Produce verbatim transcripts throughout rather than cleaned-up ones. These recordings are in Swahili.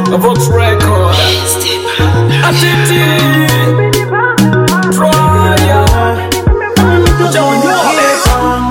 Vox Record. Atiti. Troya. John Wallace.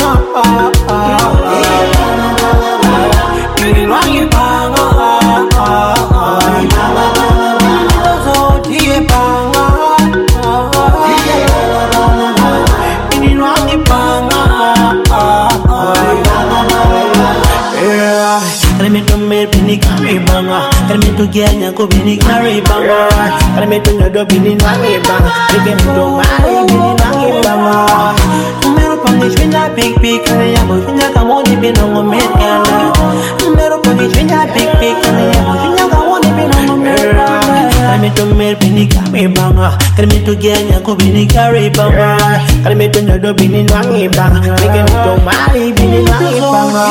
Kami tu kianya ko bini kari banga. Kami tu nyodo bini nangi banga. Bini tu mari bini nangi banga. Mero pangi chwenya big big kani ya mo chwenya kamo ni bino ngomet kala. Mero pangi chwenya big big kani ya mo chwenya kamo ni bino ngomet kala. Kami tu mer bini kami banga. Kami tu kianya ko bini kari banga. Kami tu nyodo bini nangi banga. Bini tu mari bini nangi banga.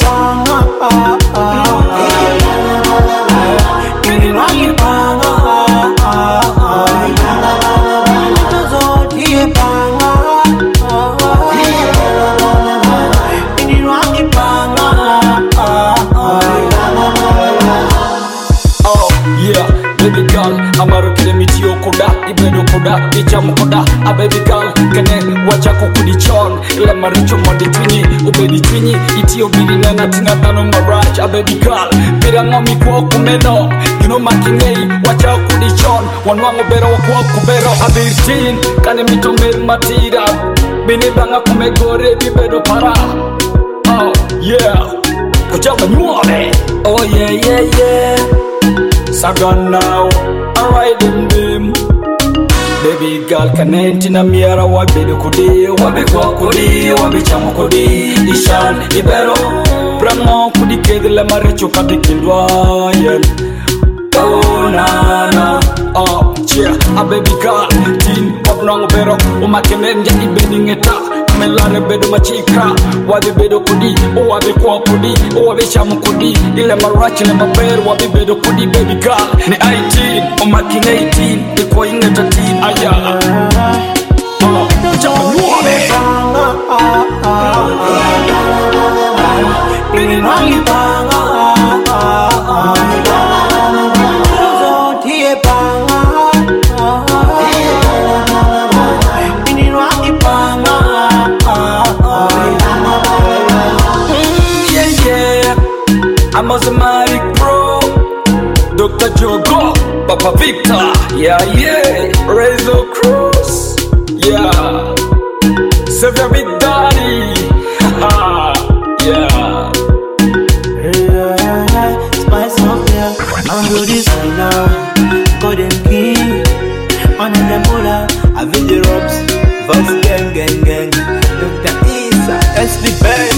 Baby girl, amaru kile mitio koda, ibedo koda, ichamu koda. A baby girl, kene wachako kudichon. Ila maricho modi twini, ubedi twini. Itio bidi nena tina tano maraj. A baby girl, bida ngomi kwa kumeno. You know makingei, wachako kudichon. Wanwango bero wakwa kubero. A birtin, kane mito mer matira. Bini banga kumegore, bibedo para. Oh yeah, kuchaka nyuole. Oh yeah yeah yeah. Sagan now, I'm riding beam. Baby girl, kanenti na miara wabedo kudi, wabe kwa kudi, wabe chamo kudi. Ishan ibero, pramo kudi kedle marecho kati kilwa yen. Oh na na, oh cheer, a baby girl, teen pop nong bero, umakemenja ibedi ngeta. Melare bedo machika, wabi bedo kudi, o wabi kwa kudi, o wabi chamu kudi. Ile marachi na maberu, wabi bedo kudi, baby girl. Ni eighteen, o making eighteen, iko inge thirteen, aya. Oh, chamu nyuole. Bini nangi panga. Zotie panga. Bini nangi panga. I'm a Somatic Pro, Doctor Jogo, Papa Victor, yeah, yeah, Rezo Cruz, yeah, Severe Big Daddy, haha, yeah. Yeah, yeah, yeah, Spice up there, I'm good designer, Golden King, on the Mula, I video robs, Vox gang, gang, gang, Doctor Isa, S P Bay.